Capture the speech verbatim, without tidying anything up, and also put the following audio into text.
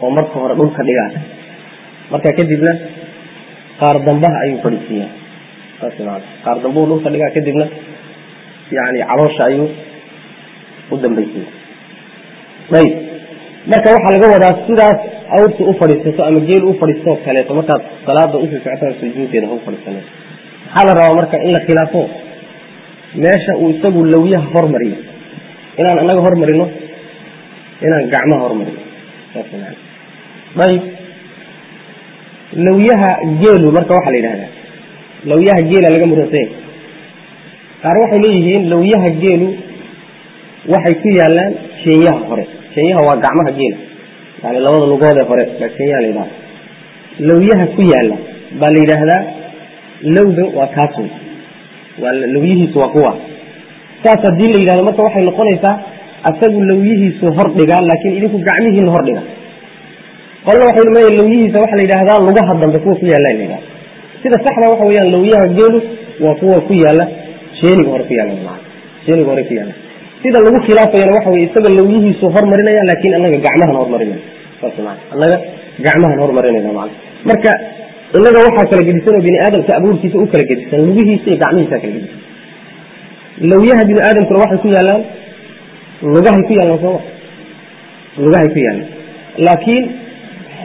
ومركه ردول كدغا marka kadibna qaar dambaha ayuu fadhiisiyaa taasina qaar dambuhu dhulka dhigaa kadibna yaani caloosha ayuu u dambeeyay bay marka waxa laga wadaa sidaas awrtu u fadhiisto ama geel u fadhiisto kale marka salaada u socotaan sujuudeeda u fadhiisana xal raaw marka in la khilaafo meesha uu isagu lawiyaha hormariyo inaan anaga hormarino inaan gacmaha hormarino taasina bay lawiyaha geelu marka waxa la yiraahdaa lawiyaha geela laga murasay qaar waxay leeyihiin lawiyaha geelu waxay ku yaalaan sheeyaha hore sheeyaha waa gacmaha geela yani labada lugood ee hore ba sheeyaha la yiraahdaa lawiyaha ku yaala baa la yiraahdaa lawda waa kaasoo waa lawiyihiisu waa kuwa taas hadii la yiraahdo marka waxay noqonaysaa asagu lawiyihiisu hor dhigaa laakiin idinku gacmihiin hor dhigaa qolna waxay leeyahay lawiyihiisa waxa la yiraahdaa lugaha dambe kuwa ku yaala la sida saxda waxa weeyaan lawiyaha geelu waa kuwa ku yaala sheeniga hore ku yaala sheeniga hore ku yaala sida lagu khilaafayna waxa weey isaga lawiyihiisu hormarinaya laakiin anaga gacmahan hormarinayna taasina anaga gacmahan hormarinayna macna marka inaga waxa kala gedisan bini aadamka abuurkiisa u kala gedisan lugihiisa iyo gacmihiisa kala gedisan lawiyaha bini aadamku waxa ku yaalaan lugaha ku yaalaan soo lugaha ku yaalaan laakiin